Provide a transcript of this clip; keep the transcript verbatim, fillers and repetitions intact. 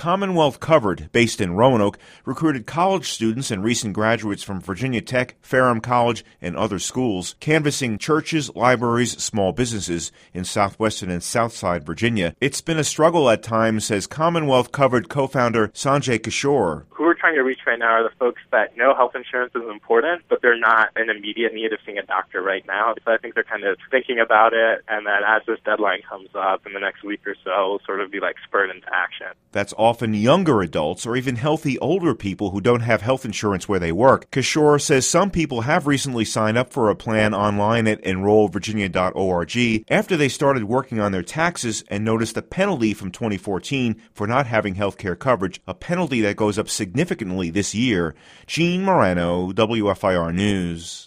Commonwealth Covered, based in Roanoke, recruited college students and recent graduates from Virginia Tech, Ferrum College, and other schools, canvassing churches, libraries, small businesses in southwestern and southside Virginia. It's been a struggle at times, says Commonwealth Covered co-founder Sanjay Kishore. Who we're trying to reach right now are the folks that know health insurance is important, but they're not in immediate need of seeing a doctor right now. So I think they're kind of thinking about it, and then as this deadline comes up in the next week or so, will sort of be like spurred into action. That's often younger adults or even healthy older people who don't have health insurance where they work. Kishore says some people have recently signed up for a plan online at enroll virginia dot org after they started working on their taxes and noticed a penalty from twenty fourteen for not having health care coverage, a penalty that goes up significantly this year. Gene Morano, W F I R News.